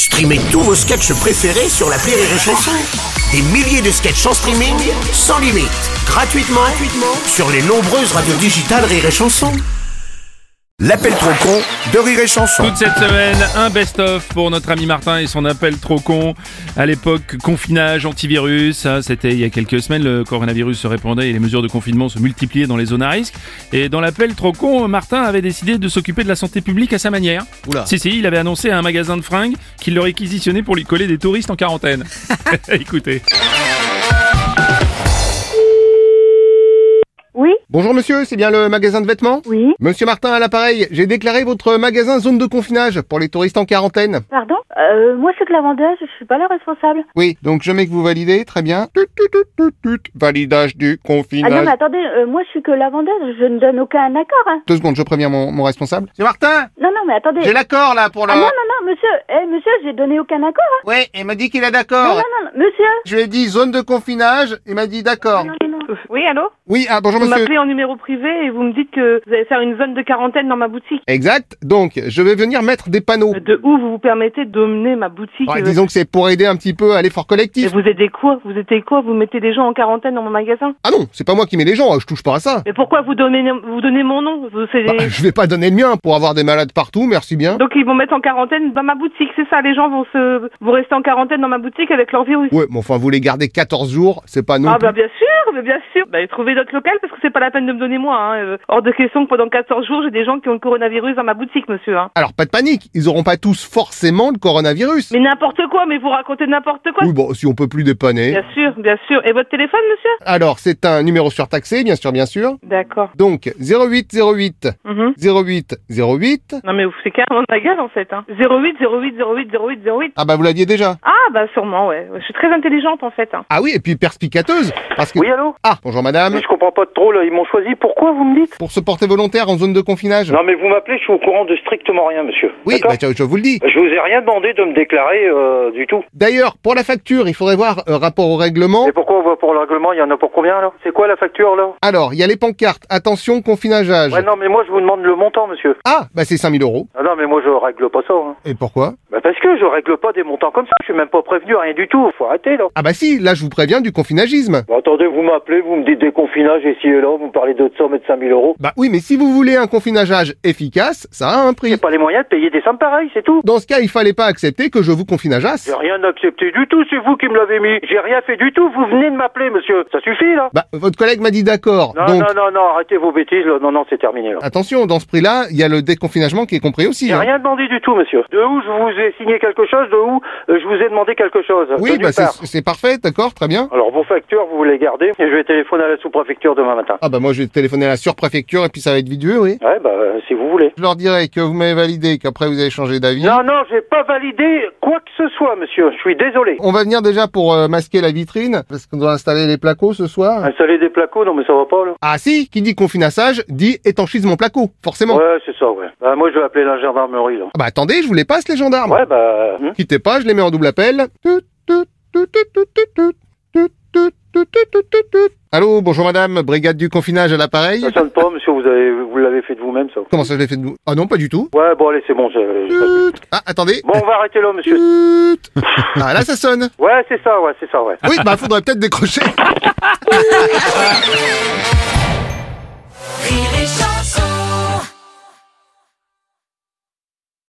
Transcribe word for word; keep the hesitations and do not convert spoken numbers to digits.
Streamez tous vos sketchs préférés sur l'appli Rire et Chanson. Des milliers de sketchs en streaming, sans limite, gratuitement, gratuitement sur les nombreuses radios digitales Rire et Chanson. L'appel trop con de Rire et Chanson. Toute cette semaine, un best-of pour notre ami Martin et son appel trop con. À l'époque, confinage, antivirus, ça c'était il y a quelques semaines, le coronavirus se répandait et les mesures de confinement se multipliaient dans les zones à risque. Et dans l'appel trop con, Martin avait décidé de s'occuper de la santé publique à sa manière. Oula. Si, si, il avait annoncé à un magasin de fringues qu'il l'aurait réquisitionné pour lui coller des touristes en quarantaine. Écoutez. Oui. Bonjour monsieur, c'est bien le magasin de vêtements ? Oui. Monsieur Martin à l'appareil, j'ai déclaré votre magasin zone de confinage pour les touristes en quarantaine. Pardon euh, Moi, c'est que la vendeuse, je suis pas la responsable. Oui, donc je mets que vous validez, très bien. Tut, tut, tut, tut, tut. Validage du Ah confinage. non, mais attendez, euh, moi, je suis que la vendeuse, je ne donne aucun accord. Hein. Deux secondes, je préviens mon, mon responsable. C'est Martin, Non, non, mais attendez. j'ai l'accord là pour le... Ah non, non, non, monsieur, eh, monsieur, j'ai donné aucun accord. Hein. Oui, il m'a dit qu'il est Non, d'accord. non, non, non, monsieur. Je lui ai dit zone de confinage, il m'a dit d'accord. Non, non, non. Oui, allô? Oui, ah bonjour Vous monsieur. m'appelez en numéro privé et vous me dites que vous allez faire une zone de quarantaine dans ma boutique. Exact, donc je vais venir mettre des panneaux. De où vous vous permettez de dominer ma boutique? Ouais, euh, disons que c'est pour aider un petit peu à l'effort Et collectif. vous aidez quoi? Vous aidez quoi? Vous mettez des gens en quarantaine dans mon magasin? Ah non, c'est pas moi qui mets les gens, je touche pas à ça. Mais pourquoi vous donnez, vous donnez mon nom? Vous, c'est Bah, des- je vais pas donner le mien pour avoir des malades partout, merci bien. Donc ils vont mettre en quarantaine dans ma boutique, c'est ça? Les gens vont se, vont rester en quarantaine dans ma boutique avec leur virus. Ouais, mais enfin vous les gardez quatorze jours, c'est pas non Ah plus... bah bien sûr, mais bien sûr. Bah trouvez d'autres locales parce que c'est pas la peine de me donner moi. Hein. Euh, hors de question que pendant quatorze jours j'ai des gens qui ont le coronavirus dans ma boutique, monsieur. Hein. Alors pas de panique, ils auront pas tous forcément le coronavirus. Mais n'importe quoi, mais vous racontez n'importe quoi. Oui bon, si on peut plus dépanner. Bien sûr, bien sûr. Et votre téléphone, monsieur? Alors c'est un numéro surtaxé, bien sûr, bien sûr. D'accord. Donc zéro huit zéro huit Mhm. zéro huit zéro huit. Non mais vous faites carrément de ma gueule en fait. Hein. zéro huit zéro huit zéro huit zéro huit zéro huit. Ah bah vous l'aviez déjà. Ah bah sûrement, ouais. Je suis très intelligente en fait. Hein. Ah oui, et puis perspicateuse, parce que... Oui, allô? Ah, bonjour madame. Mais je comprends pas trop, là, ils m'ont choisi. Pourquoi vous me dites? Pour se porter volontaire en zone de confinage. Non, mais vous m'appelez, je suis au courant de strictement rien, monsieur. Oui, D'accord bah, je, je vous le dis. Je vous ai rien demandé de me déclarer euh, du tout. D'ailleurs, pour la facture, il faudrait voir euh, rapport au règlement. Et pourquoi on va pour le règlement? Il y en a pour combien, là? C'est quoi la facture, là? Alors, il y a les pancartes. Attention, confinageage. Ouais, non, mais moi, je vous demande le montant, monsieur. Ah, bah c'est cinq mille euros. Ah non, mais moi, je règle pas ça. Hein. Et pourquoi? Bah parce que je règle pas des montants comme ça. Je suis même pas prévenu, rien du tout. Faut arrêter, là. Ah bah si, là je vous préviens du confinagisme. Bon, attendez, vous m'appelez, vous me dites déconfinage ici et là, vous me parlez de ça, mettre cinq mille euros. Bah oui, mais si vous voulez un confinageage efficace, ça a un prix. J'ai pas les moyens de payer des sommes pareilles, c'est tout. Dans ce cas, il fallait pas accepter que je vous confinageasse. J'ai rien accepté du tout, c'est vous qui me l'avez mis. J'ai rien fait du tout, vous venez de m'appeler, monsieur. Ça suffit, là? Bah, votre collègue m'a dit d'accord. Non, Donc, non, non, non, arrêtez vos bêtises, là. Non, non, c'est terminé, là. attention, dans ce prix-là, il y a le déconfinagement qui est compris aussi. J'ai hein. rien demandé du tout, monsieur. De où je vous ai signé quelque chose, de où euh, je vous ai demandé quelque chose. Oui, De bah nulle part. c'est c'est parfait, d'accord, très bien. Alors, vos factures, vous les gardez, et je vais téléphoner à la sous-préfecture demain matin. Ah bah moi je vais téléphoner à la surpréfecture et puis ça va être vite vu, oui. Ouais, bah, euh, si vous voulez. Je leur dirai que vous m'avez validé, qu'après vous avez changé d'avis. Non, non, j'ai pas validé quoi que ce soit, monsieur. Je suis désolé. On va venir déjà pour euh, masquer la vitrine, parce qu'on doit installer les placos ce soir. Installer des placos, non, mais ça va pas, là. Ah si, qui dit confinassage, dit étanchisme mon placo, forcément. Ouais, c'est ça, ouais. Bah, moi, je vais appeler la gendarmerie, là. Ah bah attendez, je vous les passe les gendarmes. Ouais, bah... hum. Quittez pas, je les mets en double appel. Tut, tut, tut, tut, tut, tut, tut, tut, tut, tut, tut, tut, tut. Allô, bonjour madame, brigade du confinage à l'appareil. Ça sonne pas, monsieur, vous avez, vous l'avez fait de vous-même, ça. Comment ça je l'ai fait de vous? Ah non, pas du tout. Ouais, bon, allez, c'est bon, je... je- Tut. Ah, attendez. Bon, on va arrêter là, monsieur. Tut. Ah là ça sonne. Ouais, c'est ça, ouais, c'est ça, ouais. Oui, bah faudrait peut-être décrocher. Rire